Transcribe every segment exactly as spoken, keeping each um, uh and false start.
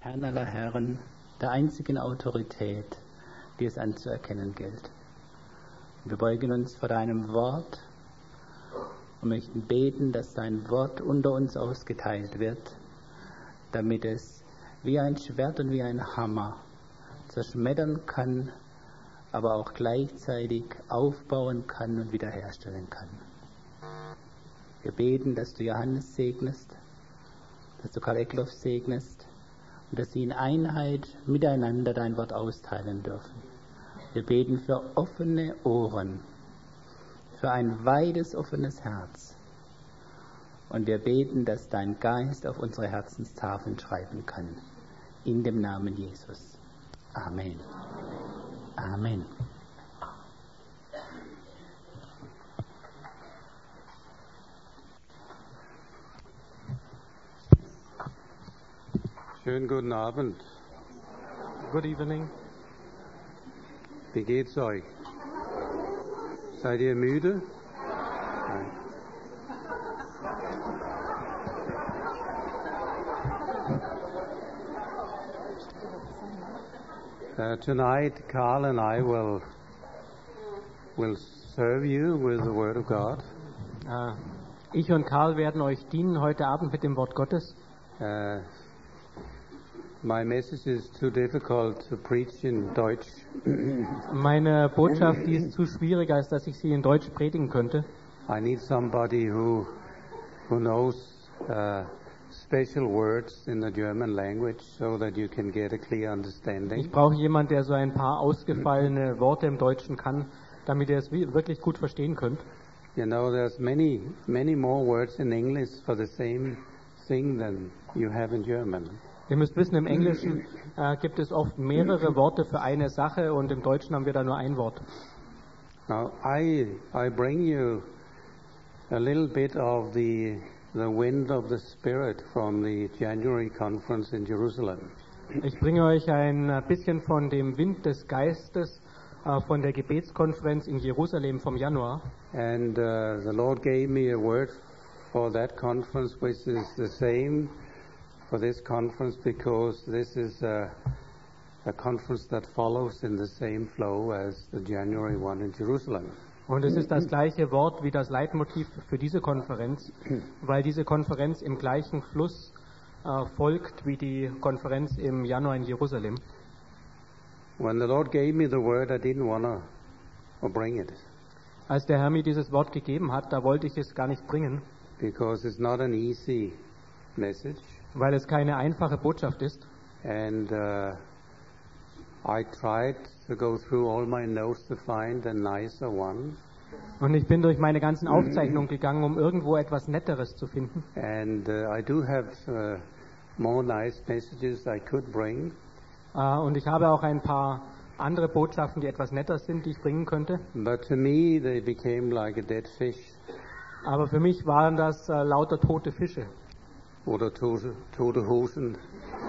Herrn aller Herren, der einzigen Autorität, die es anzuerkennen gilt. Wir beugen uns vor deinem Wort und möchten beten, dass dein Wort unter uns ausgeteilt wird, damit es wie ein Schwert und wie ein Hammer zerschmettern kann, aber auch gleichzeitig aufbauen kann und wiederherstellen kann. Wir beten, dass du Johannes segnest, dass du Karl Eckloff segnest und dass sie in Einheit miteinander dein Wort austeilen dürfen. Wir beten für offene Ohren, für ein weites, offenes Herz. Und wir beten, dass dein Geist auf unsere Herzenstafeln schreiben kann. In dem Namen Jesus. Amen. Amen. Schönen guten Abend. Good evening. Wie geht's euch? Seid ihr müde? Nein. Uh, tonight, Carl and I will will serve you with the Word of God. Uh, ich und Karl werden euch dienen heute Abend mit dem Wort Gottes. Uh, my message is too difficult to preach in Deutsch. Meine Botschaft, die ist zu schwierig, als dass ich sie in Deutsch predigen könnte. I need somebody who who knows uh, special words in the German language so that you can get a clear understanding. Ich brauche jemanden, der so ein paar ausgefallene Worte im Deutschen kann, damit ihr es wirklich gut verstehen könnt. You know, there's many many more words in English for the same thing than you have in German. Ihr müsst wissen, im Englischen äh, gibt es oft mehrere Worte für eine Sache und im Deutschen haben wir da nur ein Wort. Now, I I bring you a little bit of the the wind of the Spirit from the January conference in Jerusalem. Ich bringe euch ein bisschen von dem Wind des Geistes äh, von der Gebetskonferenz in Jerusalem vom Januar. And uh, the Lord gave me a word for that conference, which is the same for this conference, because this is a, a conference that follows in the same flow as the January one in Jerusalem. Und es ist das gleiche Wort wie das Leitmotiv für diese Konferenz, weil diese Konferenz im gleichen Fluss äh, folgt wie die Konferenz im Januar in Jerusalem. When the Lord gave me the word, I didn't want to bring it. Als der Herr mir dieses Wort gegeben hat, da wollte ich es gar nicht bringen, Because it's not an easy message. weil es keine einfache Botschaft ist. And uh, I tried to go through all my notes to find a nicer one. Und ich bin durch meine ganzen Aufzeichnungen gegangen, um irgendwo etwas Netteres zu finden. And uh, I do have uh, more nice messages I could bring. Äh, und ich habe auch ein paar andere Botschaften, die etwas netter sind, die ich bringen könnte. But to me, they became like a dead fish. Aber für mich waren das äh, lauter tote Fische. Oder tote, tote Hosen.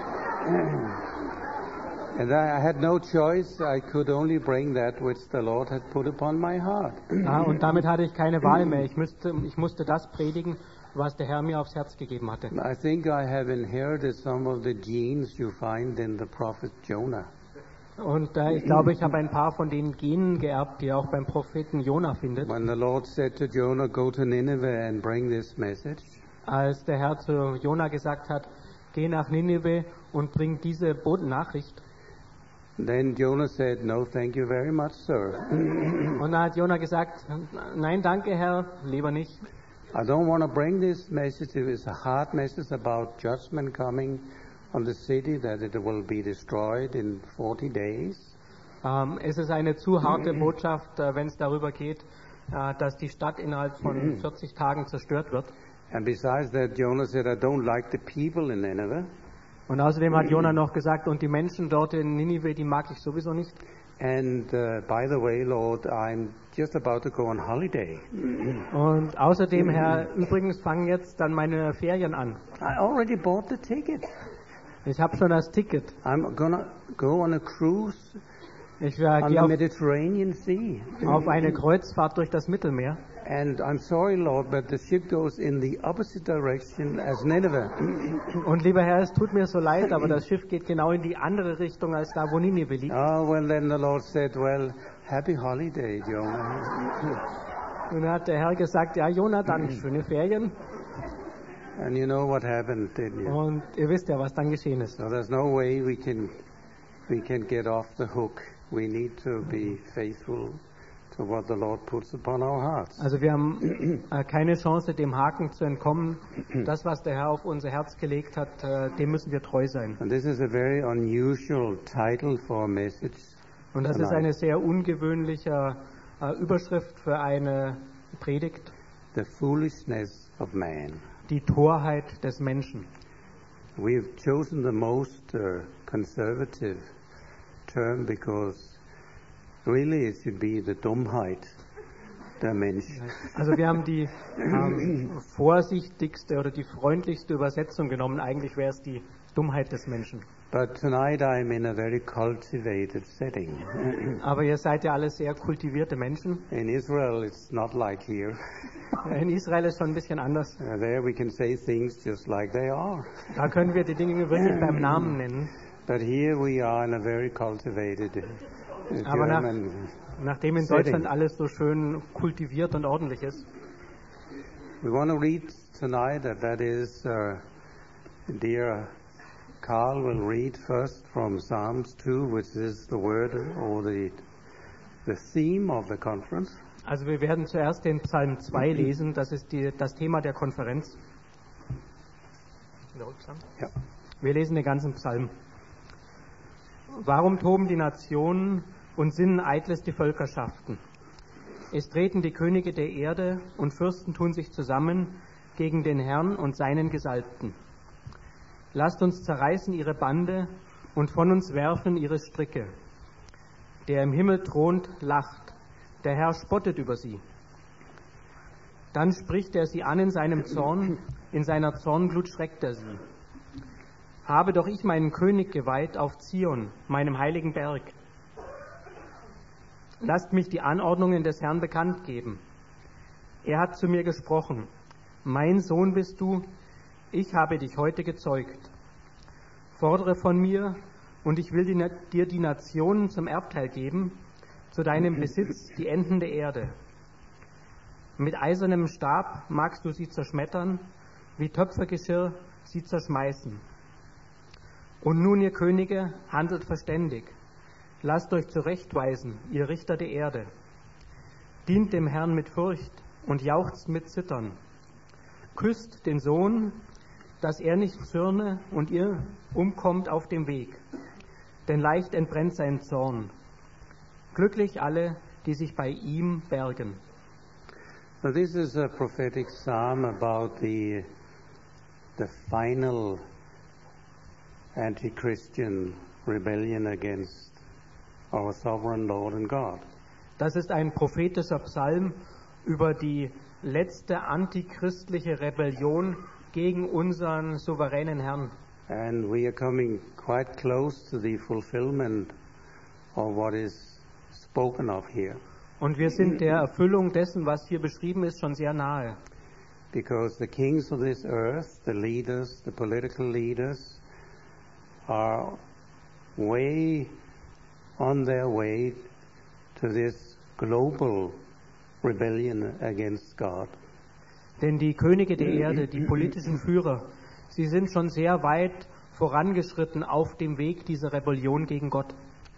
And I had no choice. I could only bring that which the Lord had put upon my heart. Ja, und damit hatte ich keine Wahl mehr. Ich, müsste, ich musste das predigen, was der Herr mir aufs Herz gegeben hatte. I think I have inherited some of the genes you find in the prophet Jonah. Und äh, ich glaube, ich habe ein paar von den Genen geerbt, die ihr auch beim Propheten Jona findet. When the Lord said to Jonah, go to Nineveh and bring this message, Als der Herr zu Jona gesagt hat, geh nach Ninive und bring diese Nachricht. then Jonah said, no, thank you very much, sir. Und da hat Jona gesagt, nein, danke Herr, lieber nicht. I don't want to bring this message. It is a hard message about judgment coming on the city, that it will be destroyed in forty days. Ähm, es ist eine zu harte Botschaft, äh, wenn es darüber geht, äh, dass die Stadt innerhalb von vierzig Tagen zerstört wird. And besides that, Jonah said, I don't like the people in Nineveh. Und außerdem hat Jona noch gesagt, und die Menschen dort in Ninive, die mag ich sowieso nicht. And uh, by the way, Lord, I'm just about to go on holiday. Und außerdem, Herr, übrigens fangen jetzt dann meine Ferien an. I already bought the ticket. Ich habe schon das Ticket. I'm gonna go on a cruise Ich äh, on gehe the auf, Mediterranean Sea. auf eine Kreuzfahrt durch das Mittelmeer. And I'm sorry, Lord, but the ship goes in the opposite direction as Nineveh. Und lieber Herr, es tut mir so leid, aber das Schiff geht genau in die andere Richtung als da, wo Ninive liegt. Oh, well, then the Lord said, well, happy holiday, Jonah. Und dann hat der Herr gesagt, ja, Jonathan, schöne Ferien. And you know what happened, didn't you? Und ihr wisst ja, was dann geschehen ist. So there's no way we can we can get off the hook. We need to be faithful to what the Lord puts upon our hearts. Also wir haben äh, keine Chance, dem Haken zu entkommen. Das, was der Herr auf unser Herz gelegt hat, äh, dem müssen wir treu sein. And this is a very unusual title for a message. Und das ist eine sehr ungewöhnliche äh, Überschrift für eine Predigt. The foolishness of man. Die Torheit des Menschen. We've chosen the most uh, conservative term because really it should be the Dummheit der Mensch. Also wir haben die ähm, vorsichtigste oder die freundlichste Übersetzung genommen. Eigentlich wäre es die Dummheit des Menschen. But tonight I'm in a very cultivated setting. Aber ihr seid ja alle sehr kultivierte Menschen. In Israel it's not like here. In Israel ist schon ein bisschen anders. Uh, there we can say things just like they are. Da können wir die Dinge wirklich beim Namen nennen. But here we are in a very cultivated uh, Aber nach, German nachdem in setting. Deutschland alles so schön kultiviert und ordentlich ist, We want to read tonight, that that is, uh, dear Carl will read first from Psalms two, which is the word or the the theme of the conference. also wir werden zuerst den Psalm zwei lesen, das ist die, das Thema der Konferenz. Ja. Wir lesen den ganzen Psalm. Warum toben die Nationen und sinnen eitles die Völkerschaften? Es treten die Könige der Erde und Fürsten tun sich zusammen gegen den Herrn und seinen Gesalbten. Lasst uns zerreißen ihre Bande und von uns werfen ihre Stricke. Der im Himmel thront, lacht. Der Herr spottet über sie. Dann spricht er sie an in seinem Zorn, in seiner Zornglut schreckt er sie. Habe doch ich meinen König geweiht auf Zion, meinem heiligen Berg. Lasst mich die Anordnungen des Herrn bekannt geben. Er hat zu mir gesprochen. Mein Sohn bist du, ich habe dich heute gezeugt. Fordere von mir, und ich will dir die Nationen zum Erbteil geben, zu deinem Besitz die Enden der Erde. Mit eisernem Stab magst du sie zerschmettern, wie Töpfergeschirr sie zerschmeißen. Und nun, ihr Könige, handelt verständig. Lasst euch zurechtweisen, ihr Richter der Erde. Dient dem Herrn mit Furcht und jauchzt mit Zittern. Küsst den Sohn, dass er nicht zürne und ihr umkommt auf dem Weg. Denn leicht entbrennt sein Zorn. Glücklich alle, die sich bei ihm bergen. So this is a prophetic psalm about the the final anti-Christian rebellion against our sovereign Lord and God. Das ist ein prophetischer Psalm über die letzte antichristliche Rebellion gegen unseren souveränen Herrn. And we are coming quite close to the fulfillment of what is spoken of here. Und wir sind der Erfüllung dessen, was hier beschrieben ist, schon sehr nahe. Because the kings of this earth, the leaders, the political leaders, are way on their way to this global rebellion against God. Denn die Könige der Erde, die politischen Führer, sie sind schon sehr weit vorangeschritten auf dem Weg dieser Rebellion gegen Gott.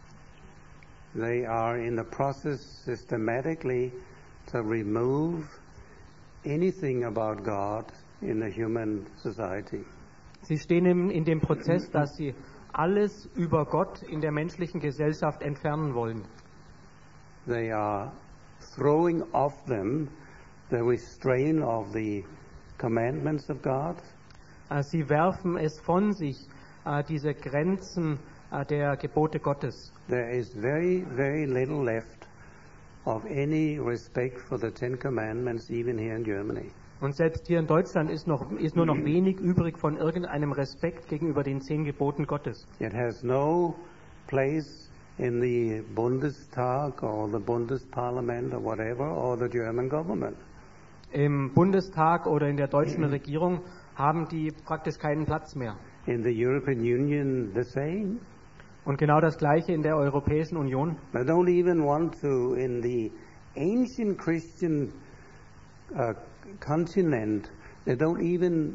They are in the process systematically to remove anything about God in the human society. Sie stehen in, in dem Prozess, dass sie alles über Gott in der menschlichen Gesellschaft entfernen wollen. They are throwing off them the restraint of the commandments of God. Äh, Sie werfen es von sich, äh, diese Grenzen äh, der Gebote Gottes. There is very, very little left of any respect for the Ten Commandments, even here in Germany. Und selbst hier in Deutschland ist, noch, ist nur noch wenig übrig von irgendeinem Respekt gegenüber den zehn Geboten Gottes. It has no place in the Bundestag or the Bundesparlament or whatever, or the German government. Im Bundestag oder in der deutschen Regierung haben die praktisch keinen Platz mehr. In the European Union, the same. Und genau das Gleiche in der Europäischen Union. They don't even want to, in the ancient Christian uh, continent, they don't even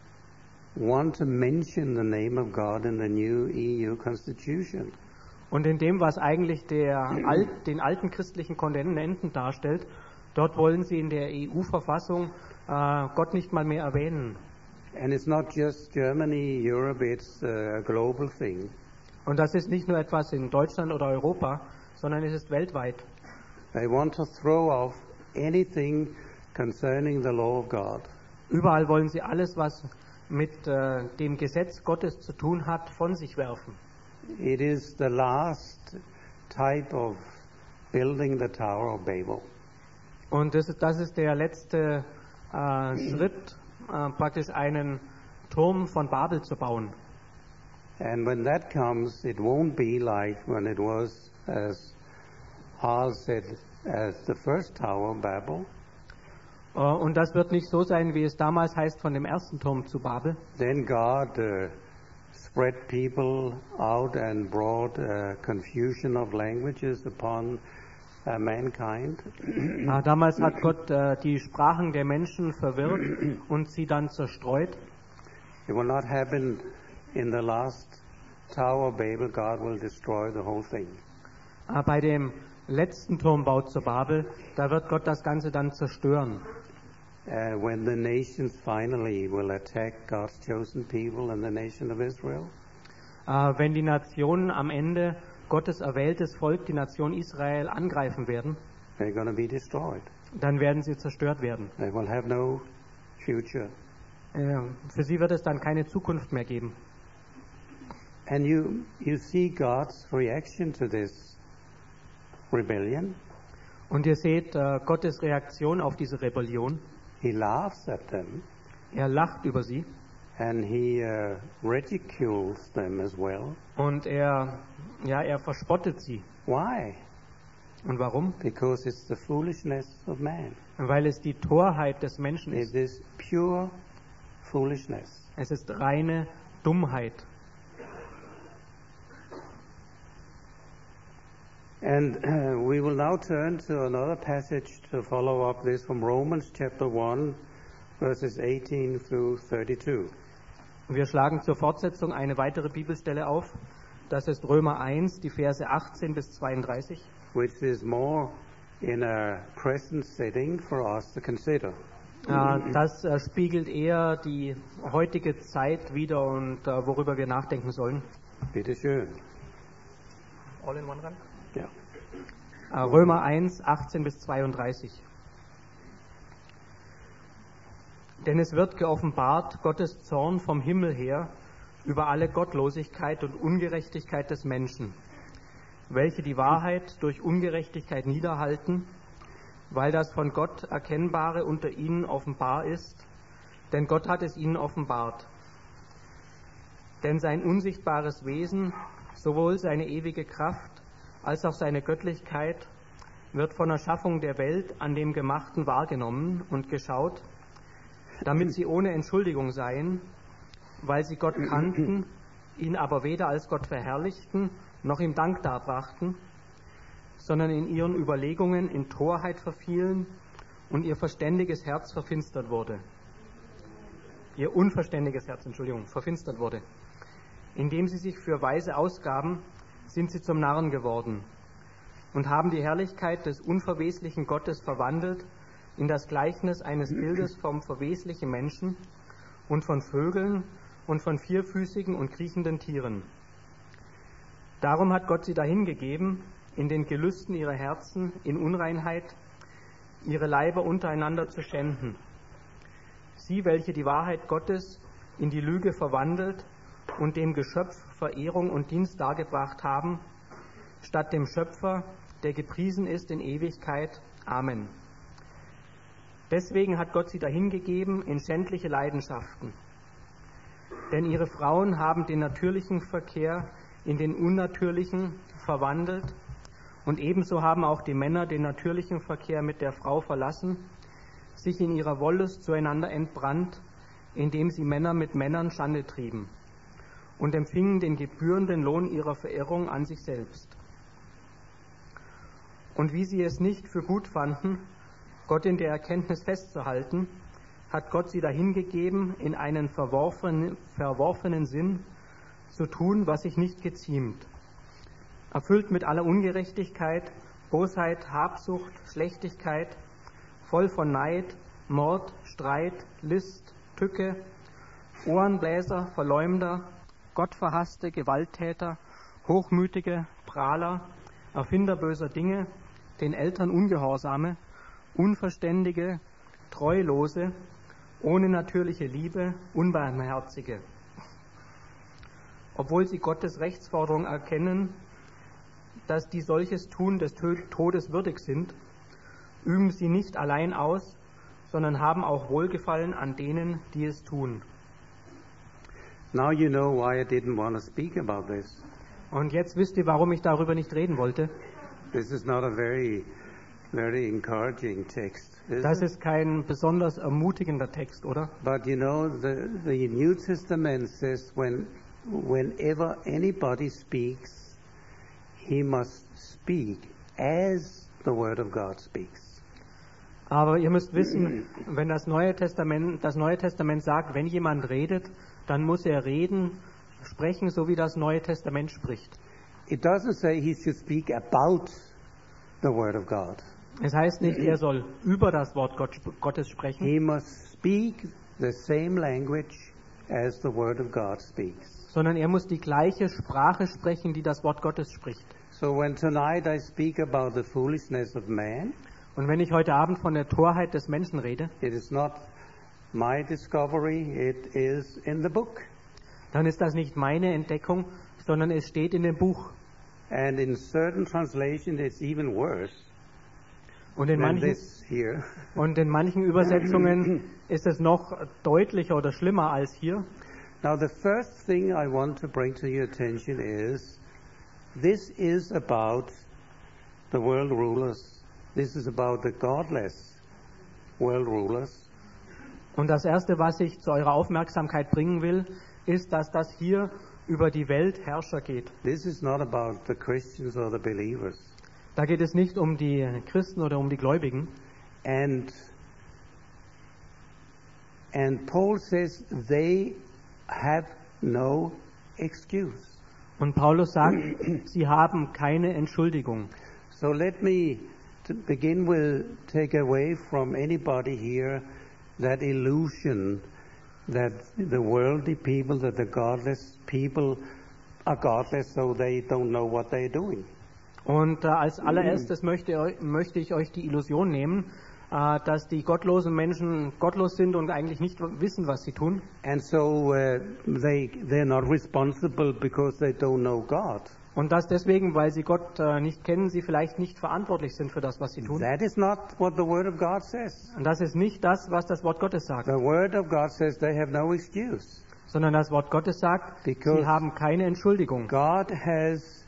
want to mention the name of God in the new E U Constitution. Und in dem, was eigentlich der Alt, den alten christlichen Kontinenten darstellt, dort wollen sie in der E U-Verfassung äh, Gott nicht mal mehr erwähnen. And it's not just Germany, Europe, it's a global thing. Und das ist nicht nur etwas in Deutschland oder Europa, sondern es ist weltweit. They want to throw off anything concerning the law of God. Überall wollen sie alles, was mit äh, dem Gesetz Gottes zu tun hat, von sich werfen. It is the last type of building the Tower of Babel. Und das ist, das ist der letzte äh, Schritt, äh, praktisch einen Turm von Babel zu bauen. And when that comes, it won't be like when it was, as Hal said, as the first Tower of Babel. Äh, und das wird nicht so sein, wie es damals heißt von dem ersten Turm zu Babel. Then God uh, spread people out and brought uh, confusion of languages upon uh, mankind. Äh, damals hat Gott äh, die Sprachen der Menschen verwirrt und sie dann zerstreut. It will not happen in the last Tower of Babel. God will destroy the whole thing. Äh, bei dem letzten Turmbau zu Babel, da wird Gott das Ganze dann zerstören. Uh, when the nations finally will attack God's chosen people and the nation of Israel. Äh, wenn die Nationen am Ende Gottes erwähltes Volk, die Nation Israel, angreifen werden, They're going to be destroyed. dann werden sie zerstört werden. They will have no future. Äh, für sie wird es dann keine Zukunft mehr geben. And you, you see God's reaction to this rebellion. Und ihr seht äh, Gottes Reaktion auf diese Rebellion. He laughs at them Er lacht über sie and he uh, ridicules them as well. und er, ja, er verspottet sie. Why? Und warum? Because it's the foolishness of man. Weil es die Torheit des Menschen It ist. is pure foolishness. Es ist reine Dummheit. And uh, we will now turn to another passage to follow up this from Romans chapter one, verses eighteen through thirty-two. Wir schlagen zur Fortsetzung eine weitere Bibelstelle auf. Das ist Römer eins, die Verse achtzehn bis zweiunddreißig. Which is more in a present setting for us to consider. Äh, das äh, spiegelt eher die heutige Zeit wider und äh, worüber wir nachdenken sollen. Bitte schön. All in one run? Ja. Äh, Römer eins, achtzehn bis zweiunddreißig. Denn es wird geoffenbart Gottes Zorn vom Himmel her über alle Gottlosigkeit und Ungerechtigkeit des Menschen, welche die Wahrheit durch Ungerechtigkeit niederhalten, weil das von Gott Erkennbare unter ihnen offenbar ist, denn Gott hat es ihnen offenbart. Denn sein unsichtbares Wesen, sowohl seine ewige Kraft als auch seine Göttlichkeit, wird von der Schaffung der Welt an dem Gemachten wahrgenommen und geschaut, damit sie ohne Entschuldigung seien, weil sie Gott kannten, ihn aber weder als Gott verherrlichten, noch ihm Dank darbrachten, sondern in ihren Überlegungen in Torheit verfielen und ihr verständiges Herz verfinstert wurde. Ihr unverständiges Herz, Entschuldigung, verfinstert wurde. Indem sie sich für Weise ausgaben, sind sie zum Narren geworden und haben die Herrlichkeit des unverweslichen Gottes verwandelt in das Gleichnis eines Bildes vom verweslichen Menschen und von Vögeln und von vierfüßigen und kriechenden Tieren. Darum hat Gott sie dahingegeben, in den Gelüsten ihrer Herzen, in Unreinheit, ihre Leiber untereinander zu schänden. Sie, welche die Wahrheit Gottes in die Lüge verwandelt und dem Geschöpf Verehrung und Dienst dargebracht haben, statt dem Schöpfer, der gepriesen ist in Ewigkeit. Amen. Deswegen hat Gott sie dahingegeben in schändliche Leidenschaften. Denn ihre Frauen haben den natürlichen Verkehr in den unnatürlichen verwandelt und ebenso haben auch die Männer den natürlichen Verkehr mit der Frau verlassen, sich in ihrer Wollust zueinander entbrannt, indem sie Männer mit Männern Schande trieben und empfingen den gebührenden Lohn ihrer Verirrung an sich selbst. Und wie sie es nicht für gut fanden, Gott in der Erkenntnis festzuhalten, hat Gott sie dahingegeben, in einen verworfenen, verworfenen Sinn zu tun, was sich nicht geziemt, erfüllt mit aller Ungerechtigkeit, Bosheit, Habsucht, Schlechtigkeit, voll von Neid, Mord, Streit, List, Tücke, Ohrenbläser, Verleumder, Gottverhasste, Gewalttäter, Hochmütige, Prahler, Erfinder böser Dinge, den Eltern Ungehorsame, Unverständige, Treulose, ohne natürliche Liebe, Unbarmherzige. Obwohl sie Gottes Rechtsforderung erkennen, dass die solches tun des Todes würdig sind, üben sie nicht allein aus, sondern haben auch Wohlgefallen an denen, die es tun. Now you know why I didn't want to speak about this. Und jetzt wisst ihr, warum ich darüber nicht reden wollte. This is not a very, very encouraging text, is Das it? ist kein besonders ermutigender Text, oder? But you know, the, the New Testament says when, whenever anybody speaks, he must speak as the Word of God speaks. Aber ihr müsst wissen, wenn das Neue Testament, das Neue Testament sagt, wenn jemand redet, dann muss er reden, sprechen, so wie das Neue Testament spricht. It doesn't say he should speak about the Word of God. Es heißt nicht, er soll über das Wort Gott, Gottes sprechen, He must speak the same language as the Word of God speaks. sondern er muss die gleiche Sprache sprechen, die das Wort Gottes spricht. So when tonight I speak about the foolishness of man, Und wenn ich heute Abend von der Torheit des Menschen rede, it is not my discovery, it is in the book. dann ist das nicht meine Entdeckung, sondern es steht in dem Buch. And in certain translations it's even worse Und in than manchen, this here. und in manchen Übersetzungen ist es noch deutlicher oder schlimmer als hier. Now the first thing I want to bring to your attention is this is about the world rulers. This is about the godless world rulers. Und das Erste, was ich zu eurer Aufmerksamkeit bringen will, ist, dass das hier über die Weltherrscher geht. This is not about the Christians or the believers. Da geht es nicht um die Christen oder um die Gläubigen. And and Paul says they have no excuse. Und Paulus sagt, sie haben keine Entschuldigung. So let me to begin with take away from anybody here that illusion that the worldly people, that the godless people are godless, so they don't know what they're doing. Und äh, als allererstes möchte, möchte ich euch die Illusion nehmen, äh, dass die gottlosen Menschen gottlos sind und eigentlich nicht wissen, was sie tun. And so uh, they they're not responsible because they don't know God. Und dass deswegen, weil sie Gott äh, nicht kennen, sie vielleicht nicht verantwortlich sind für das, was sie tun. That is not what the Word of God says. Und das ist nicht das, was das Wort Gottes sagt, The Word of God says they have no excuse. sondern das Wort Gottes sagt, Because sie haben keine Entschuldigung. God has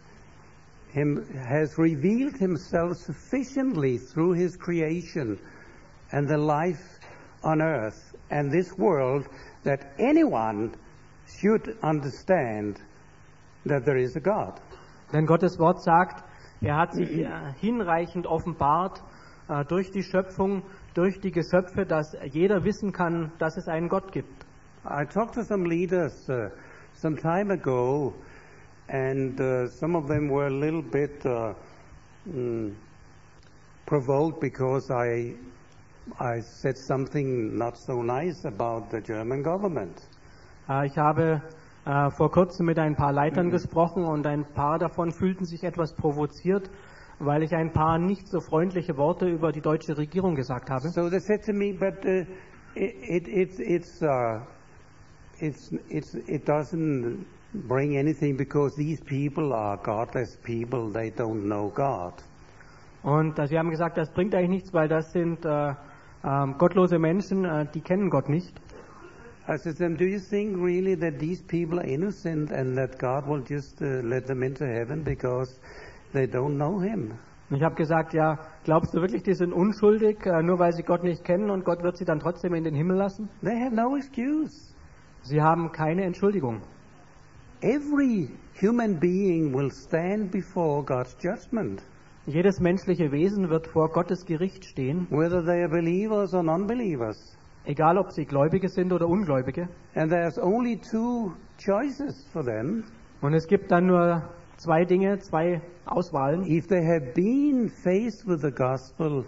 him has revealed himself sufficiently through his creation and the life on earth and this world that anyone should understand that there is a God. Denn Gottes Wort sagt, er hat sich äh, hinreichend offenbart äh, durch die Schöpfung, durch die Geschöpfe, dass jeder wissen kann, dass es einen Gott gibt. I talked to some leaders uh, some time ago, and uh, some of them were a little bit uh, mm, provoked because I I said something not so nice about the German government. Äh, ich habe äh, vor kurzem mit ein paar Leitern gesprochen und ein paar davon fühlten sich etwas provoziert, weil ich ein paar nicht so freundliche Worte über die deutsche Regierung gesagt habe. So they said to me, but uh, it, it, it's it's uh, it's it's it doesn't bring anything because these people are godless people. They don't know God. Und äh, sie haben gesagt, das bringt eigentlich nichts, weil das sind äh, ähm, gottlose Menschen, äh, die kennen Gott nicht. I said to them, do you think really that these people are innocent and that God will just uh, let them into heaven because they don't know Him? Und ich habe gesagt, ja, glaubst du wirklich, die sind unschuldig, äh, nur weil sie Gott nicht kennen und Gott wird sie dann trotzdem in den Himmel lassen? They have no excuse. Sie haben keine Entschuldigung. Every human being will stand before God's judgment, Jedes menschliche Wesen wird vor Gottes Gericht stehen, whether they are believers or non-believers. egal ob sie Gläubige sind oder Ungläubige. And there's only two choices for them. Und es gibt dann nur zwei Dinge, zwei Auswahlen. If they have been faced with the gospel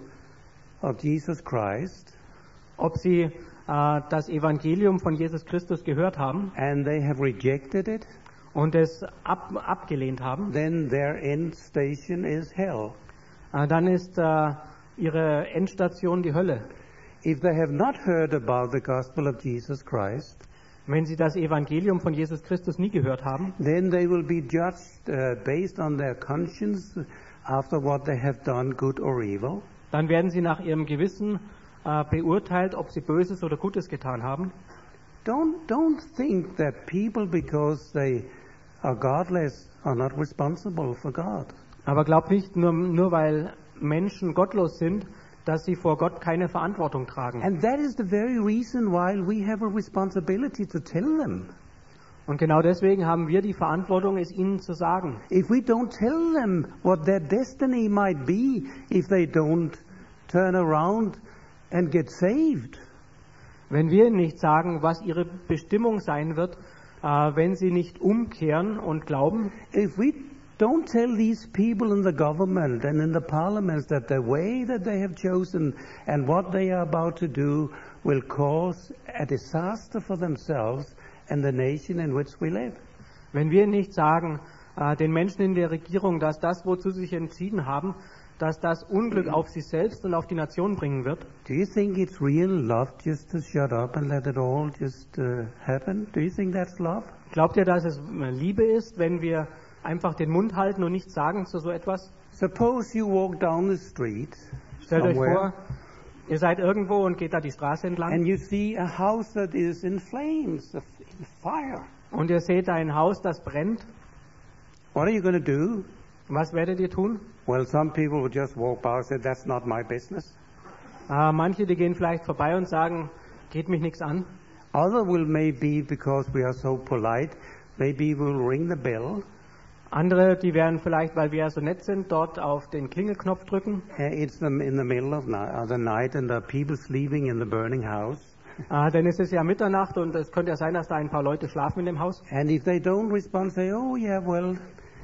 of Jesus Christ, Ob sie äh, das Evangelium von Jesus Christus gehört haben and they have rejected it, und es ab, abgelehnt haben, then their end station is hell. äh, dann ist äh, ihre Endstation die Hölle. If they have not heard about the gospel of Jesus Christ, Wenn sie das Evangelium von Jesus Christus nie gehört haben, then they will be judged uh, based on their conscience after what they have done, good or evil. dann werden sie nach ihrem Gewissen äh, beurteilt, ob sie Böses oder Gutes getan haben. Don't, don't think that people, because they are godless, are not responsible for God. Aber glaubt nicht, nur, nur weil Menschen gottlos sind, dass sie vor Gott keine Verantwortung tragen. And that is the very reason why we have a responsibility to tell them. Und genau deswegen haben wir die Verantwortung, es ihnen zu sagen. If we don't tell them what their destiny might be if they don't turn around and get saved, Wenn wir ihnen nicht sagen, was ihre Bestimmung sein wird, äh, wenn sie nicht umkehren und glauben, if we don't tell these people in the government and in the parliaments that the way that they have chosen and what they are about to do will cause a disaster for themselves and the nation in which we live. wenn wir nicht sagen, äh, den Menschen in der Regierung, dass das, wozu sie sich entschieden haben, dass das Unglück auf sie selbst und auf die Nation bringen wird, Do you think it's real love just to shut up and let it all just uh, happen? Do you think that's love? glaubt ihr, dass es äh, Liebe ist, wenn wir einfach den Mund halten und nichts sagen zu so etwas? Suppose you walk down the street Stellt euch somewhere vor, ihr seid irgendwo und geht da die Straße and entlang you see a house that is in flames, of- in fire. und ihr seht ein Haus, das brennt. What are you going to do? Was werdet ihr tun? Well, some people will just walk by and say, that's not my business. Äh, manche, die gehen vielleicht vorbei und sagen, geht mich nichts an. Other will maybe, because we are so polite, maybe we'll ring the bell. Andere, die werden vielleicht, weil wir ja so nett sind, dort auf den Klingelknopf drücken. Uh, It's the, in the middle of, ni- of the night and the people sleeping in the burning house. Äh, denn es ist ja Mitternacht und es könnte ja sein, dass da ein paar Leute schlafen in dem Haus. And if they don't respond, say, oh yeah, well,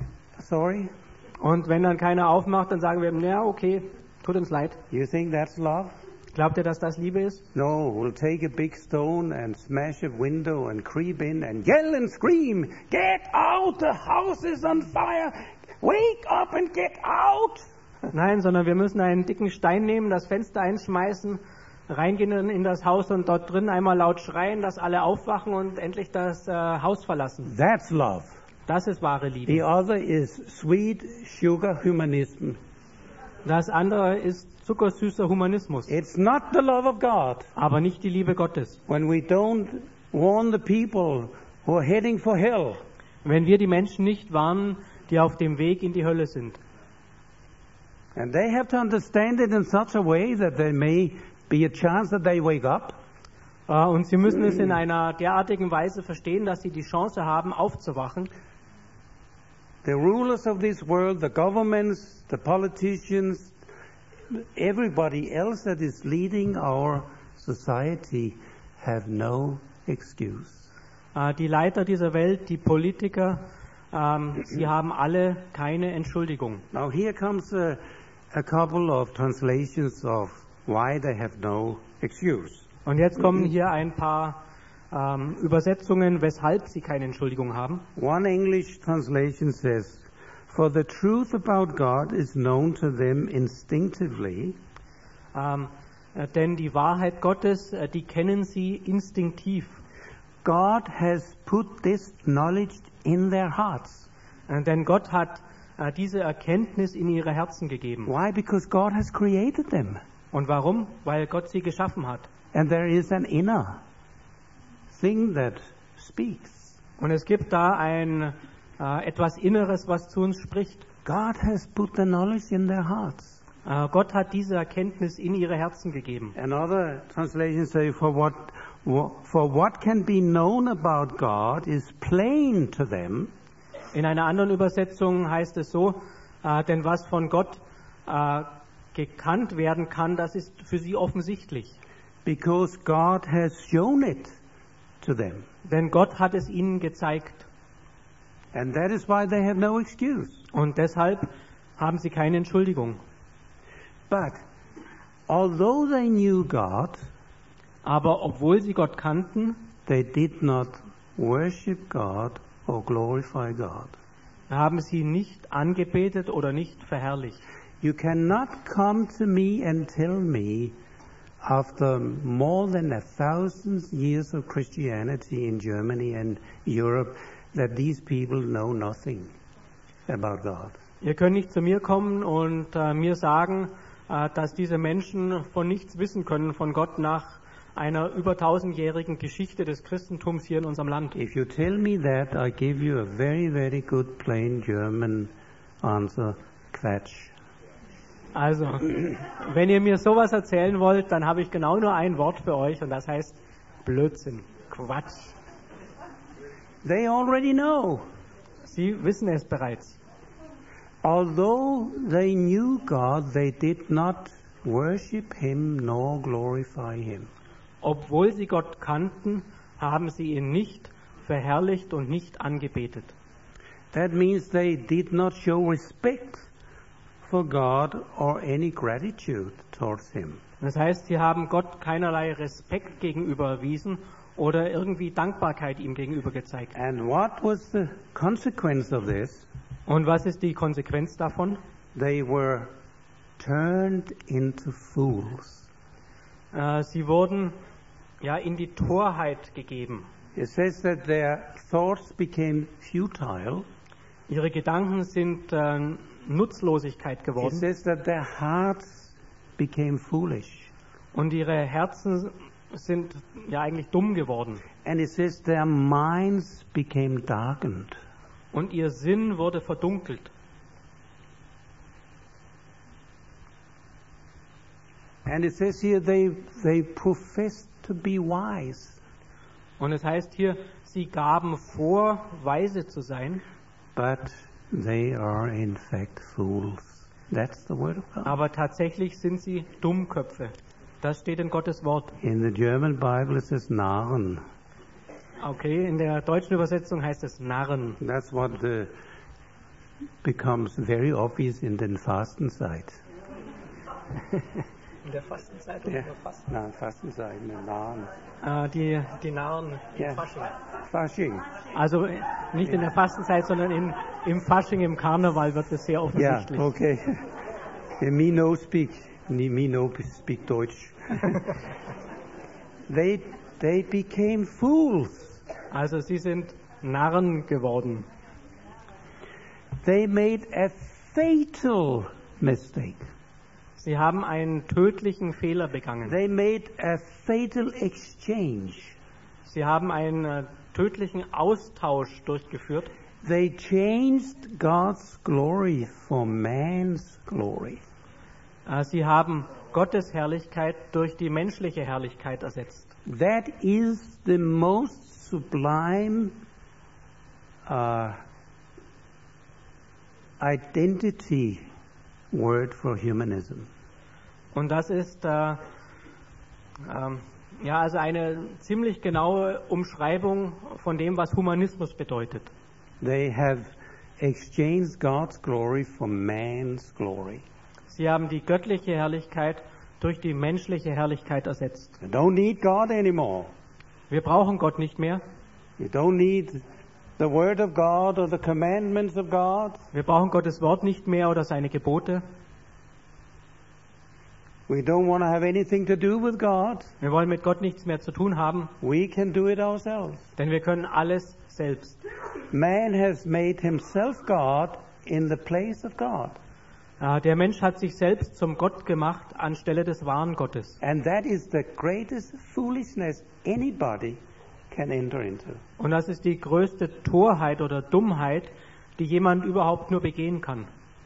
sorry. Und wenn dann keiner aufmacht, dann sagen wir, ja, okay, tut uns leid. You think that's love? Glaubt ihr, dass das Liebe ist? No, we'll take a big stone and smash a window and creep in and yell and scream, get out, the house is on fire, wake up and get out. Nein, sondern wir müssen einen dicken Stein nehmen, das Fenster einschmeißen, reingehen in in das Haus und dort drin einmal laut schreien, dass alle aufwachen und endlich das äh, Haus verlassen. That's love. Das ist wahre Liebe. The other is sweet sugar humanism. Das andere ist zuckersüßer Humanismus, It's not the love of God. aber nicht die Liebe Gottes. When we don't warn the people who are heading for hell, Wenn wir die Menschen nicht warnen, die auf dem Weg in die Hölle sind. and they have to understand it in such a way that there may be a chance that they wake up, Äh, Und sie müssen es in einer derartigen Weise verstehen, dass sie die Chance haben, aufzuwachen. the rulers of this world, the governments, the politicians, everybody else that is leading our society have no excuse. Äh, Die Leiter dieser Welt, die Politiker, ähm, sie haben alle keine Entschuldigung. Now here comes a, a couple of translations of why they have no excuse. Und jetzt kommen hier ein paar ähm, Übersetzungen, weshalb sie keine Entschuldigung haben. One English translation says, "For the truth about God is known to them instinctively, Ähm, äh, denn die Wahrheit Gottes, äh, die kennen sie instinktiv. God has put this knowledge in their hearts." Äh, denn Gott hat äh, diese Erkenntnis in ihre Herzen gegeben. Why? Because God has created them. Und warum? Weil Gott sie geschaffen hat. And there is an inner thing that speaks. Und es gibt da ein äh, etwas Inneres, was zu uns spricht. God has put the knowledge in their hearts. Äh, Gott hat diese Erkenntnis in ihre Herzen gegeben. Another translation say, for what, for what can be known about God is plain to them. In einer anderen Übersetzung heißt es so, äh, denn was von Gott äh, gekannt werden kann, das ist für sie offensichtlich. Because God has shown it to them. Denn Gott hat es ihnen gezeigt. And that is why they have no excuse. Und deshalb haben sie keine Entschuldigung. But although they knew God, Aber obwohl sie Gott kannten, they did not worship God or glorify God. haben sie nicht angebetet oder nicht verherrlicht. You cannot come to me and tell me, after more than a thousand years of Christianity in Germany and Europe, that these people know nothing about God. Ihr könnt nicht zu mir kommen und äh, mir sagen, äh, dass diese Menschen von nichts wissen können von Gott nach einer über tausendjährigen Geschichte des Christentums hier in unserem Land. If you tell me that, I give you a very, very good plain German answer, Quatsch. Also, wenn ihr mir sowas erzählen wollt, dann habe ich genau nur ein Wort für euch und das heißt Blödsinn, Quatsch. They already know. Sie wissen es bereits. Although they knew God, they did not worship Him nor glorify Him. Obwohl sie Gott kannten, haben sie ihn nicht verherrlicht und nicht angebetet. That means they did not show respect for God or any gratitude towards Him. Das heißt, sie haben Gott keinerlei Respekt gegenüber erwiesen oder irgendwie Dankbarkeit ihm gegenüber gezeigt. And what was the consequence of this? Und was ist die Konsequenz davon? They were turned into fools. Äh, sie wurden ja in die Torheit gegeben. It says that their thoughts became futile. Ihre Gedanken sind äh, Nutzlosigkeit It geworden says that their hearts became foolish. und ihre Herzen sind ja eigentlich dumm geworden. And it says their minds became darkened. Und ihr Sinn wurde verdunkelt. And it says here they, they professed to be wise, Und es heißt hier, sie gaben vor, weise zu sein, but they are in fact fools. That's the word of God. aber tatsächlich sind sie Dummköpfe. Das steht in Gottes Wort. In the German Bible it says Narren. Okay, in der deutschen Übersetzung heißt es Narren. That's what uh, becomes very obvious in the Fastenzeit. In der Fastenzeit Ja, nein, Fastenzeit, ne, Narren. Äh, die, die Narren im Ja. Fasching. Fasching. Also äh, nicht in der Fastenzeit, sondern in, im Fasching, im Karneval wird es sehr Ja, offensichtlich. okay. Yeah, me no speak, me me no speak Deutsch. they they became fools. Also sie sind Narren geworden. They made a fatal mistake. Sie haben einen tödlichen Fehler begangen. They made a fatal exchange. Sie haben einen äh, tödlichen Austausch durchgeführt. They changed God's glory for man's glory. Äh, Sie haben Gottes Herrlichkeit durch die menschliche Herrlichkeit ersetzt. That is the most sublime uh, identity word for humanism. Und das ist äh, ähm, ja also eine ziemlich genaue Umschreibung von dem, was Humanismus bedeutet. They have exchanged God's glory for man's glory. Sie haben die göttliche Herrlichkeit durch die menschliche Herrlichkeit ersetzt. You don't need God anymore. Wir brauchen Gott nicht mehr. You don't need the word of God or the commandments of God. Wir brauchen Gottes Wort nicht mehr oder seine Gebote. We don't want to have anything to do with God. Wir wollen mit Gott nichts mehr zu tun haben, We can do it ourselves. denn wir können alles selbst. Man has made himself God in the place of God. Äh, Der Mensch hat sich selbst zum Gott gemacht anstelle des wahren Gottes. And that is the greatest foolishness anybody can enter into. Und das ist die größte Torheit oder Dummheit, die jemand überhaupt nur begehen kann.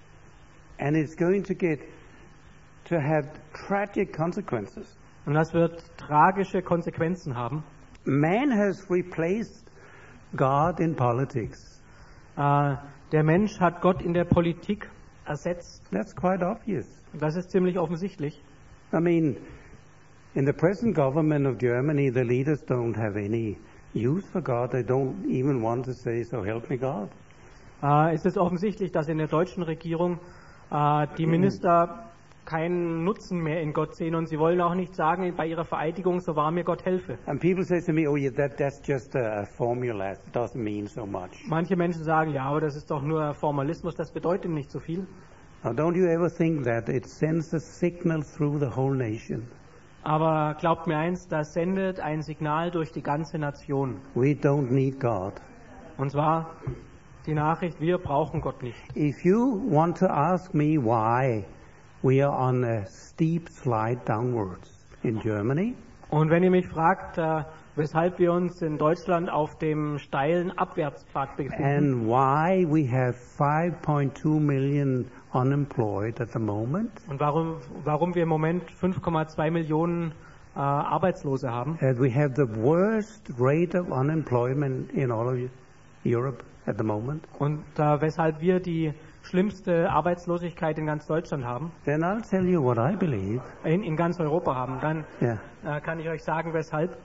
And it's going to get to have tragic consequences. Und das wird tragische Konsequenzen haben. Man has replaced God in politics. Äh, der Mensch hat Gott in der Politik ersetzt. That's quite obvious. Das ist ziemlich offensichtlich. I mean, in the present government of Germany, the leaders don't have any use for God. They don't even want to say, so help me God. Äh, es ist offensichtlich, dass in der deutschen Regierung äh, die Minister keinen Nutzen mehr in Gott sehen und sie wollen auch nicht sagen bei ihrer Vereidigung, so wahr mir Gott helfe. And people say to me, oh yeah, that, that's just a formula. It doesn't mean so much. Manche Menschen sagen, ja, aber das ist doch nur Formalismus, das bedeutet nicht so viel. Now, don't you ever think that it sends a signal through the whole nation? Aber glaubt mir eins, das sendet ein Signal durch die ganze Nation. We don't need God. Und zwar die Nachricht, wir brauchen Gott nicht. If you want to ask me why we are on a steep slide downwards in Germany, Und wenn ihr mich fragt, äh, weshalb wir uns in Deutschland auf dem steilen Abwärtspfad befinden and why we have five point two million unemployed at the moment, und warum, warum wir im Moment fünf Komma zwei Millionen äh, Arbeitslose haben, that we have the worst rate of unemployment in all of Europe at the moment, und äh, weshalb wir die schlimmste Arbeitslosigkeit in ganz Deutschland haben, then I'll tell you what I believe. in, in ganz Europa haben, dann Yeah, äh, kann ich euch sagen, weshalb.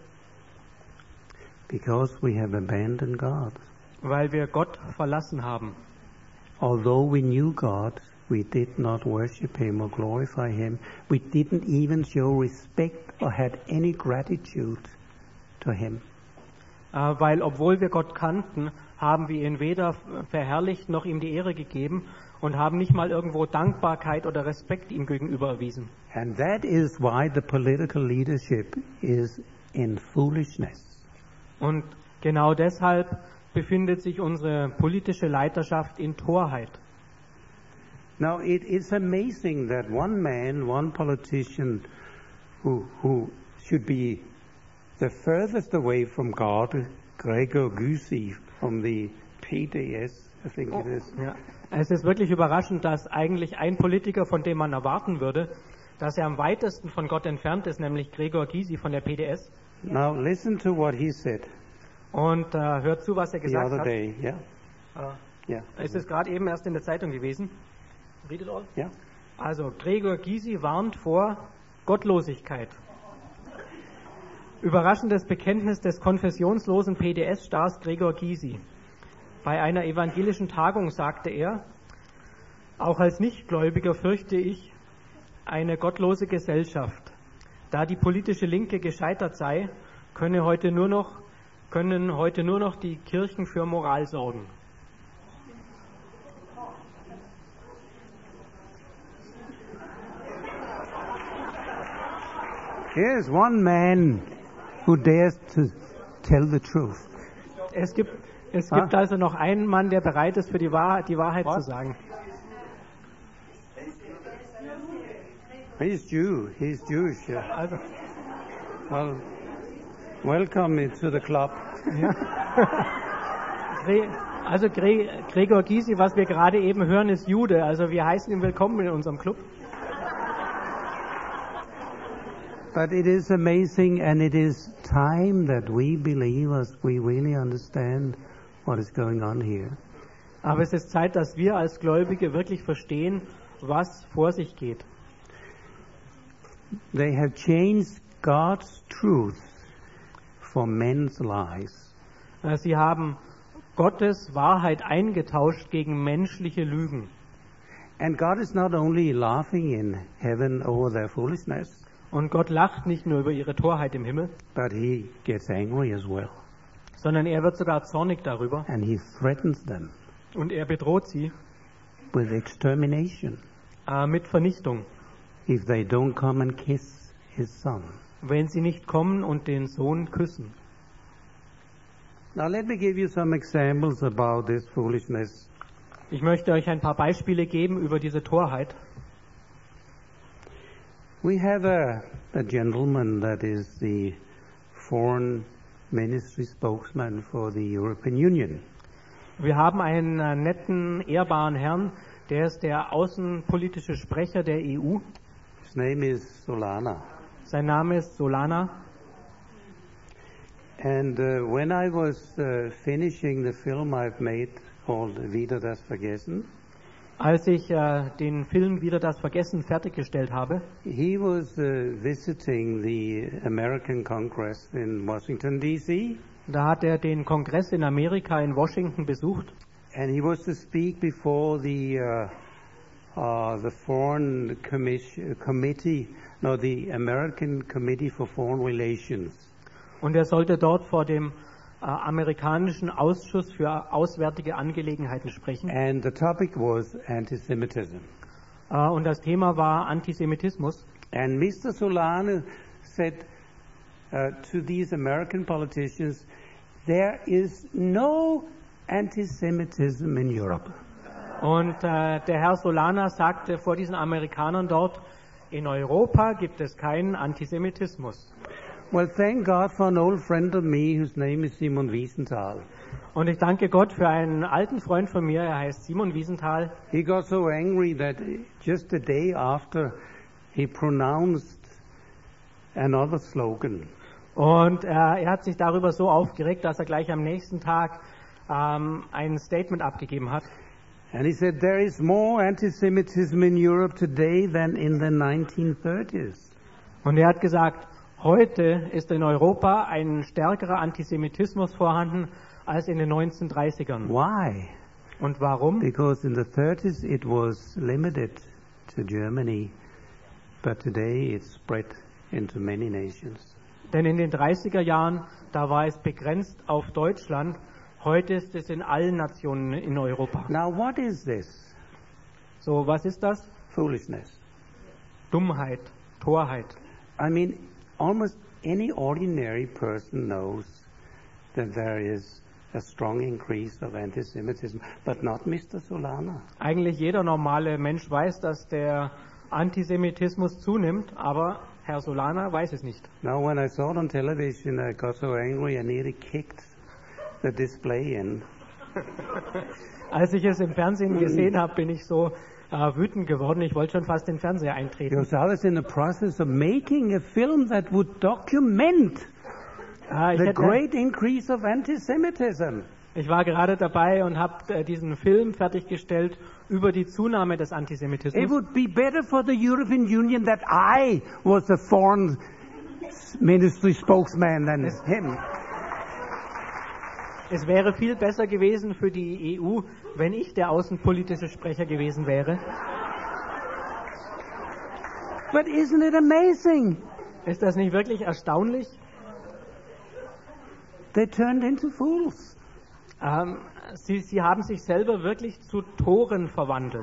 because we have abandoned God. Weil wir Gott verlassen haben. Although we knew God, we did not worship Him or glorify Him. We didn't even show respect or had any gratitude to Him. Äh, weil obwohl wir Gott kannten, haben wir ihn weder verherrlicht noch ihm die Ehre gegeben und haben nicht mal irgendwo Dankbarkeit oder Respekt ihm gegenüber erwiesen. And that is why the political leadership is in foolishness. Und genau deshalb befindet sich unsere politische Leiterschaft in Torheit. Now, it is amazing that one man, one politician who, who should be the furthest away from God, Gregor Gysi from the P D S, I think it is. Ja. Es ist wirklich überraschend, dass eigentlich ein Politiker, von dem man erwarten würde, dass er am weitesten von Gott entfernt ist, nämlich Gregor Gysi von der P D S. Now, listen to what he said Und äh, hört zu, was er the gesagt other hat. day. Yeah, Äh, yeah, Es ist gerade eben erst in der Zeitung gewesen. Read it all. yeah. Also, Gregor Gysi warnt vor Gottlosigkeit. Überraschendes Bekenntnis des konfessionslosen P D S-Stars Gregor Gysi. Bei einer evangelischen Tagung sagte er, auch als Nichtgläubiger fürchte ich eine gottlose Gesellschaft. Da die politische Linke gescheitert sei, könne heute nur noch, können heute nur noch die Kirchen für Moral sorgen. Here's one man who dares to tell the truth. Es gibt, es gibt Ah. also noch einen Mann, der bereit ist, für die Wahrheit, die Wahrheit What? zu sagen. He's Jew. He's Jewish. Yeah. Also, Well, welcome into the club. Gre also Gre Gregor Gysi, was wir gerade eben hören, ist Jude. Also wir heißen ihn willkommen in unserem Club. But it is amazing, and it is time that we believers, we really understand what is going on here. Aber es ist Zeit, dass wir als Gläubige wirklich verstehen, was vor sich geht. They have changed God's truth for men's lies. Äh, Sie haben Gottes Wahrheit eingetauscht gegen menschliche Lügen. And God is not only laughing in heaven over their foolishness, Und Gott lacht nicht nur über ihre Torheit im Himmel, but He gets angry as well. sondern er wird sogar zornig darüber And He threatens them und er bedroht sie with extermination äh, mit Vernichtung, if they don't come and kiss His Son. wenn sie nicht kommen und den Sohn küssen. Now let me give you some examples about this foolishness. Ich möchte euch ein paar Beispiele geben über diese Torheit. We have a, a gentleman that is the foreign ministry spokesman for the European Union. Wir haben einen äh, netten, ehrbaren Herrn, Der ist der außenpolitische Sprecher der E U. His name is Solana. Sein Name ist Solana. And uh, when I was uh, finishing the film I've made called Wieder das Vergessen, Als ich äh, den Film Wieder das Vergessen fertiggestellt habe, he was uh, visiting the American Congress in Washington, D C, da hat er den Kongress in Amerika in Washington besucht. and he was to speak before the uh, uh, the Foreign Commission, Committee, no, the American Committee for Foreign Relations. Und er sollte dort vor dem äh, amerikanischen Ausschuss für auswärtige Angelegenheiten sprechen. And the topic was anti-Semitism. Äh, und das Thema war Antisemitismus. And Mister Solana said uh, to these American politicians, there is no anti-Semitism in Europe. Und äh, der Herr Solana sagte vor diesen Amerikanern dort, in Europa gibt es keinen Antisemitismus. Well, thank God for an old friend of me whose name is Simon Wiesenthal. Und ich danke Gott für einen alten Freund von mir, er heißt Simon Wiesenthal. He got so angry that just a day after he pronounced another slogan. Und äh, er hat sich darüber so aufgeregt, dass er gleich am nächsten Tag ähm, ein Statement abgegeben hat. And he said, there is more anti-Semitism in Europe today than in the nineteen thirties. Und er hat gesagt, heute ist in Europa ein stärkerer Antisemitismus vorhanden als in den neunzehnhundertdreißigern. Why? Und warum? Because in the thirties it was limited to Germany, but today it's spread into many nations. Denn in den dreißiger Jahren, da war es begrenzt auf Deutschland. Heute ist es in allen Nationen in Europa. Now what is this? So, was ist das? Foolishness. Dummheit, Torheit. I mean, almost any ordinary person knows that there is a strong increase of anti-Semitism, but not Mister Solana. Eigentlich jeder normale Mensch weiß, dass der Antisemitismus zunimmt, aber Herr Solana weiß es nicht. Now when I saw it on television, I got so angry I nearly kicked the display in. Als ich es im Fernsehen gesehen habe, bin ich so äh, wütend geworden. Ich wollte schon fast den Fernseher eintreten. Because I was in the process of making a film that would document Äh, ich, the hätte, great increase of anti-Semitism. ich war gerade dabei und habe äh, diesen Film fertiggestellt über die Zunahme des It Antisemitismus. would be better for the European Union that I was the foreign ministry spokesman than him. Es wäre viel besser gewesen für die E U, wenn ich der außenpolitische Sprecher gewesen wäre. But isn't it amazing? Ist das nicht wirklich erstaunlich? They turned into fools. Ähm, sie, sie haben sich selber wirklich zu Toren verwandelt.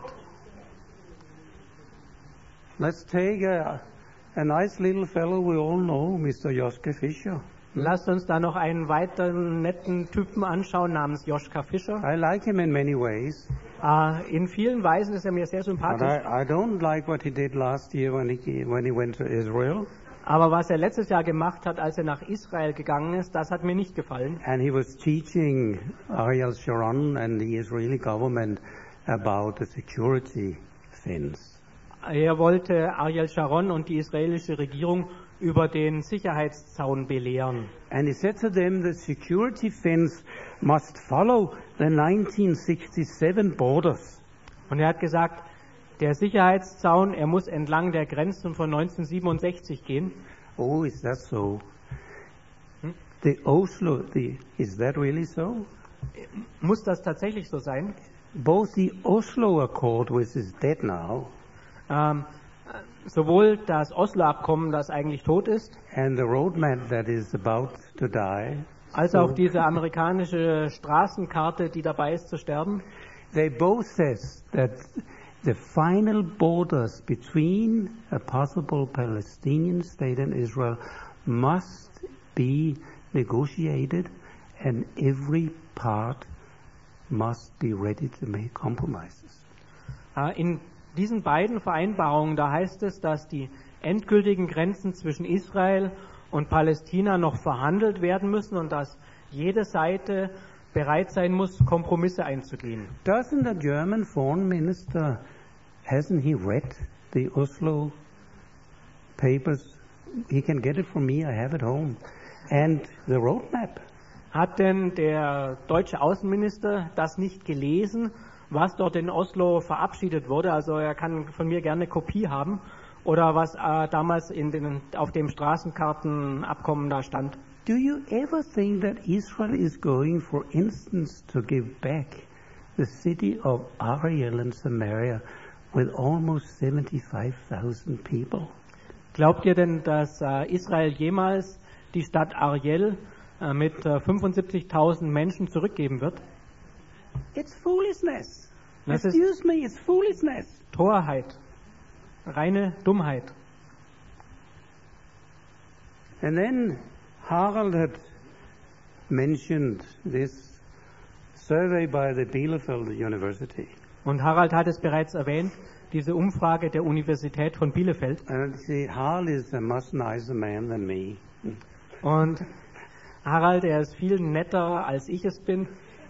Let's take a, a nice little fellow we all know, Mister Joschka Fischer. Lasst uns da noch einen weiteren netten Typen anschauen namens Joschka Fischer. I like him in many ways, Äh, in vielen Weisen ist er mir sehr but sympathisch. I, I don't like what he did last year when he when he went to Israel. Aber was er letztes Jahr gemacht hat, als er nach Israel gegangen ist, das hat mir nicht gefallen. And he was teaching Ariel Sharon and the Israeli government about the security fence. Er wollte Ariel Sharon und die israelische Regierung über den Sicherheitszaun belehren. And he said to them, the security fence must follow the nineteen sixty-seven borders. Und er hat gesagt, der Sicherheitszaun, er muss entlang der Grenzen von neunzehnhundertsiebenundsechzig gehen. Oh, is that so? The Oslo, the, is that really so? Muss das tatsächlich so sein? Both the Oslo Accord, which is dead now, Ähm, sowohl das Oslo-Abkommen, das eigentlich tot ist, and the roadmap that is about to die, als auch diese amerikanische Straßenkarte, die dabei ist zu sterben, they both says that the final borders between a possible Palestinian state and Israel must be negotiated, and every part must be ready to make compromises. äh, in diesen beiden Vereinbarungen, da heißt es, dass die endgültigen Grenzen zwischen Israel und Palästina noch verhandelt werden müssen und dass jede Seite bereit sein muss, Kompromisse einzugehen. Doesn't the German foreign minister, hasn't he read the Oslo papers? He can get it from me, I have it home. And the roadmap. Hat denn der deutsche Außenminister das nicht gelesen, was dort in Oslo verabschiedet wurde? Also er kann von mir gerne eine Kopie haben. Oder was äh, damals in den, auf dem Straßenkartenabkommen da stand. Do you ever think that Israel is going, for instance, to give back the city of Ariel in Samaria with almost seventy-five thousand people? Glaubt ihr denn, dass äh, Israel jemals die Stadt Ariel äh, mit äh, fünfundsiebzigtausend Menschen zurückgeben wird? It's foolishness. Das ist Excuse me, it's foolishness. Torheit, reine Dummheit. And then Harald had mentioned this survey by the Bielefeld University. Und Harald hat es bereits erwähnt, diese Umfrage der Universität von Bielefeld. And see, Harald is a much nicer man than me. Und Harald, er ist viel netter, als ich es bin.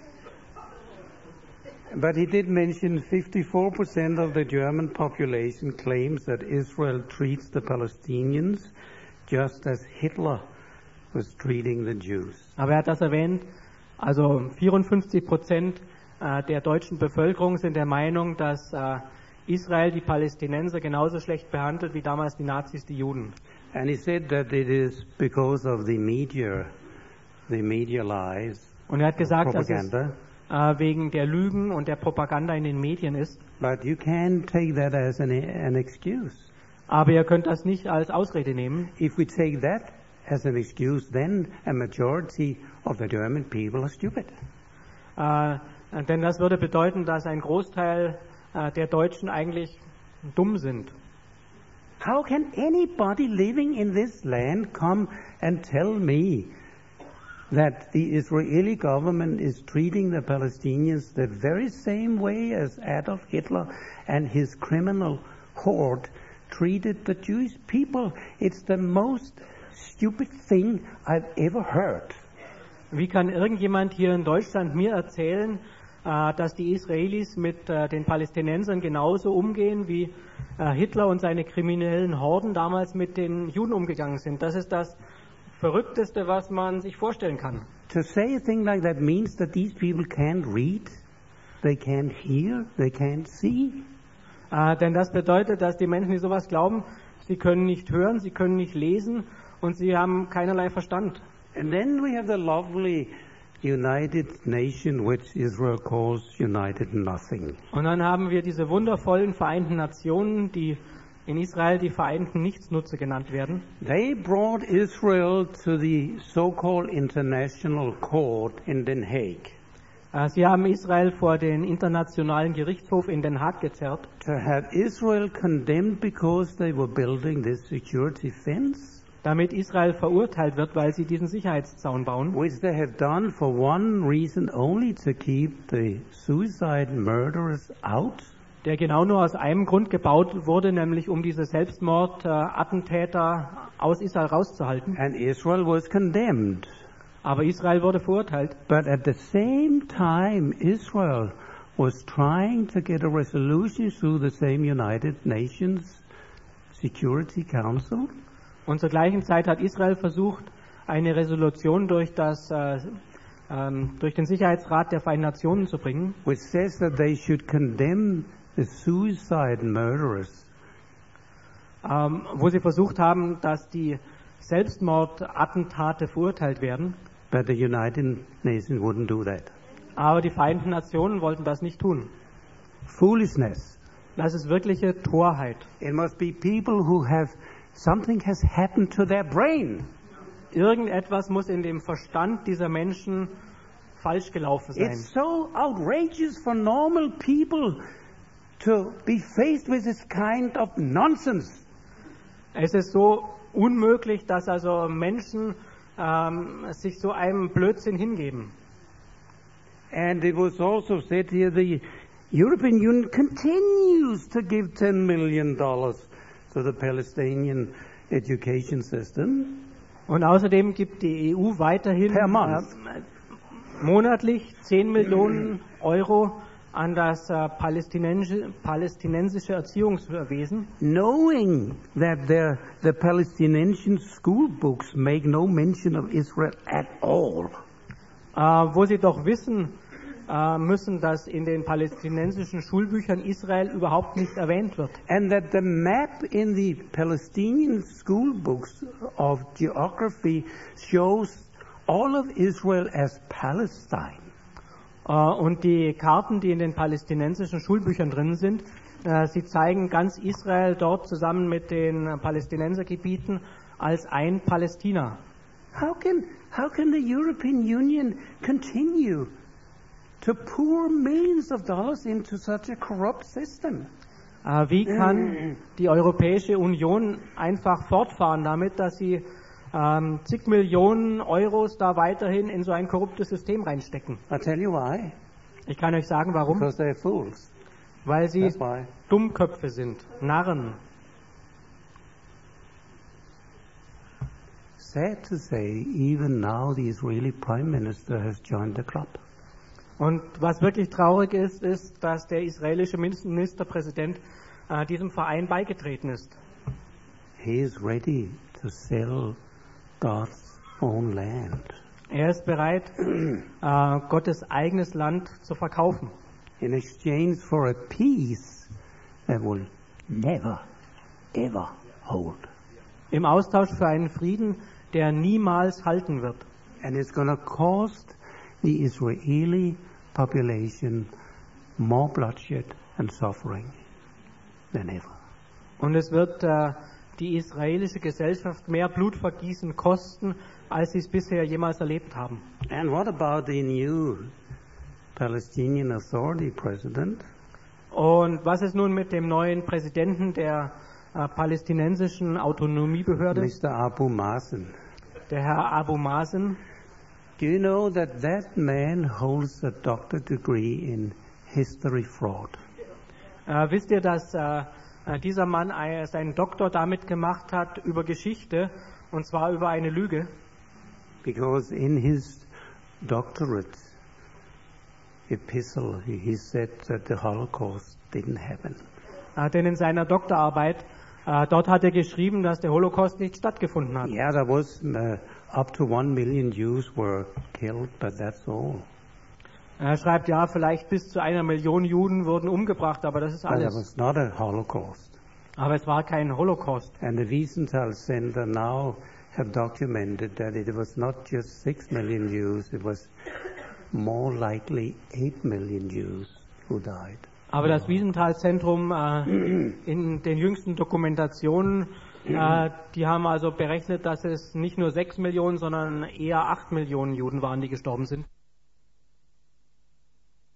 But he did mention fifty-four percent of the German population claims that Israel treats the Palestinians just as Hitler was treating the Jews. Aber er hat das erwähnt, also vierundfünfzig Prozent der deutschen Bevölkerung sind der Meinung, dass Israel die Palästinenser genauso schlecht behandelt wie damals die Nazis die Juden. And he said that it is because of the media, the media lies, Und er hat gesagt, dass es propaganda. äh, wegen der Lügen und der Propaganda in den Medien ist. But you can't take that as an, an excuse. Aber ihr könnt das nicht als Ausrede nehmen. If we take that as an excuse, then a majority of the German people are stupid. Äh, denn das würde bedeuten, dass ein Großteil äh, der Deutschen eigentlich dumm sind. How can anybody living in this land come and tell me that the Israeli government is treating the Palestinians the very same way as Adolf Hitler and his criminal horde treated the Jewish people? It's the most stupid thing I've ever heard. Wie kann irgendjemand hier in Deutschland mir erzählen, äh, dass die Israelis mit äh, den Palästinensern genauso umgehen, wie äh, Hitler und seine kriminellen Horden damals mit den Juden umgegangen sind? Das ist das Verrückteste, was man sich vorstellen kann. To say a thing like that means that these people can't read, they can't hear, they can't see. Äh, denn das bedeutet, dass die Menschen, die sowas glauben, sie können nicht hören, sie können nicht lesen und sie haben keinerlei Verstand. And then we have the lovely United Nation, which Israel calls United Nothing. Und dann haben wir diese wundervollen Vereinten Nationen, die in Israel die Vereinten Nichtsnutze genannt werden. They brought Israel to the so-called International Court in Den Haag Äh, Sie haben Israel vor den Internationalen Gerichtshof in Den Haag gezerrt, to have Israel condemned because they were building this security fence, damit Israel verurteilt wird, weil sie diesen Sicherheitszaun bauen, which they have done for one reason only, to keep the suicide murderers out. der genau nur aus einem Grund gebaut wurde, nämlich um diese Selbstmordattentäter aus Israel rauszuhalten. And Israel was condemned. Aber Israel wurde verurteilt. But at the same time, Israel was trying to get a resolution through the same United Nations Security Council, Und zur gleichen Zeit hat Israel versucht, eine Resolution durch, das, äh, ähm, durch den Sicherheitsrat der Vereinten Nationen zu bringen, which says that they should condemn the suicide murderers. ähm, wo sie versucht haben, dass die Selbstmordattentate verurteilt werden. But the United Nations wouldn't do that. Aber die Vereinten Nationen wollten das nicht tun. Foolishness. Das ist wirkliche Torheit. It must be people who have, something has happened to their brain. Irgendetwas muss in dem Verstand dieser Menschen falsch gelaufen sein. It's so outrageous for normal people to be faced with this kind of nonsense. Es ist so unmöglich, dass also Menschen ähm, sich so einem Blödsinn hingeben. And it was also said here the European Union continues to give ten million dollars to the Palestinian education system. Und außerdem gibt die E U weiterhin Per month. äh, monatlich zehn Millionen Euro an das äh, palästinensische, palästinensische Erziehungswesen, knowing that the, the Palestinian school books make no mention of Israel at all. äh, wo sie doch wissen äh, müssen, dass in den palästinensischen Schulbüchern Israel überhaupt nicht erwähnt wird. And that the map in the Palestinian school books of geography shows all of Israel as Palestine. Äh, und die Karten, die in den palästinensischen Schulbüchern drin sind, äh, sie zeigen ganz Israel dort zusammen mit den Palästinensergebieten als ein Palästina. How can, how can the European Union continue to pour millions of dollars into such a corrupt system? Äh, wie kann die Europäische Union einfach fortfahren damit, dass sie ähm, zig Millionen Euros da weiterhin in so ein korruptes System reinstecken? I'll tell you why. Ich kann euch sagen, warum. Because they're fools. Weil sie That's why. Dummköpfe sind, Narren. Sad to say, even now the Israeli Prime Minister has joined the club. Und was wirklich traurig ist, ist, dass der israelische Ministerpräsident äh, diesem Verein beigetreten ist. He is ready to sell God's own land. Er ist bereit, äh, Gottes eigenes Land zu verkaufen. In exchange for a peace that will never, ever hold. Im Austausch für einen Frieden, der niemals halten wird. And it's going to cost the Israeli population more bloodshed and suffering than ever. Und es wird äh, die israelische Gesellschaft mehr Blutvergießen kosten, als sie es bisher jemals erlebt haben. And what about the new Palestinian Authority president? Und was ist nun mit dem neuen Präsidenten der äh, palästinensischen Autonomiebehörde, Mister Abu Mazen. der Herr Abu Mazen? Do you know that that man holds a doctorate degree in history fraud? Äh, wisst ihr, dass äh, äh, dieser Mann äh, seinen Doktor damit gemacht hat über Geschichte, und zwar über eine Lüge? Because in his doctorate epistle, he, he said that the Holocaust didn't happen. Äh, denn in seiner Doktorarbeit, äh, dort hat er geschrieben, dass der Holocaust nicht stattgefunden hat. Yeah, there was uh, up to one million Jews were killed, but that's all. Er schreibt, ja, vielleicht bis zu einer Million Juden wurden umgebracht, aber das ist But there alles. was not a Holocaust. Aber es war kein Holocaust. And the Wiesenthal Center now have documented that it was not just six million Jews, it was more likely eight million Jews who died. Aber das Wiesenthal-Zentrum äh, in den jüngsten Dokumentationen, äh, die haben also berechnet, dass es nicht nur sechs Millionen, sondern eher acht Millionen Juden waren, die gestorben sind.